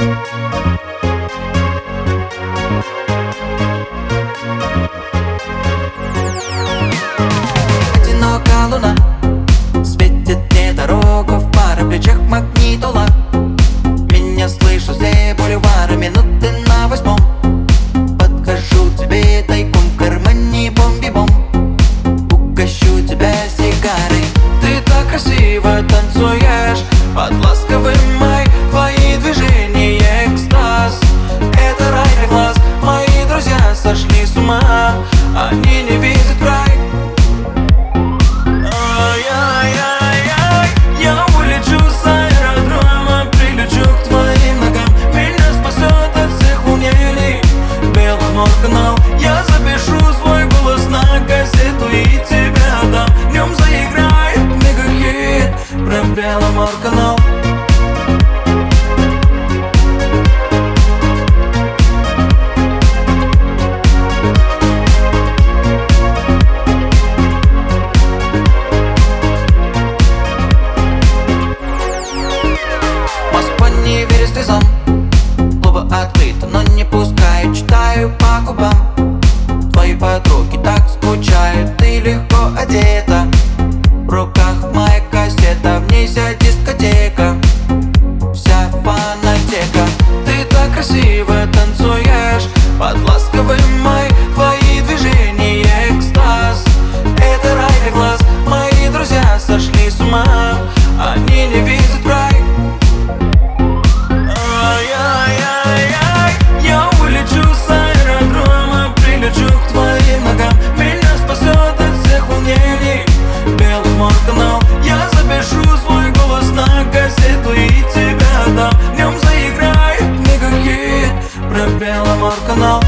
Одинокая луна светит мне дорогу, в пара плечах магнитола. Меня слышу все бульвары, минуты на 8. Подхожу к тебе тайком, в кармане бомби-бом. Угощу тебя сигарой. Ты так красиво танцуешь под ласковый май. Твои движения экстаз, это рай для глаз. Мои друзья сошли с ума, они не видят край. Я улечу с аэродрома, прилечу к твоим ногам. Меня спасет от всех волнений Беломорканал. Я запишу свой голос на кассету и тебя отдам. В нем заиграет мегахит про Беломорканал. Клубы открыты, но не пускаю. Читаю по губам. Твои подруги так скучают. Ты легко одета, в руках моя кассета, в ней вся дискотека, вся фанатека. Ты так красиво танцуешь под ласковый май. Твои движения экстаз, это рай для глаз. Мои друзья сошли с ума, они не видят край. Я улечу с аэродрома, прилечу к твоим ногам. Меня спасет от всех волнений Беломорканал. Я запишу свой голос на кассету и тебя отдам. В нем заиграет мегахит про Беломорканал.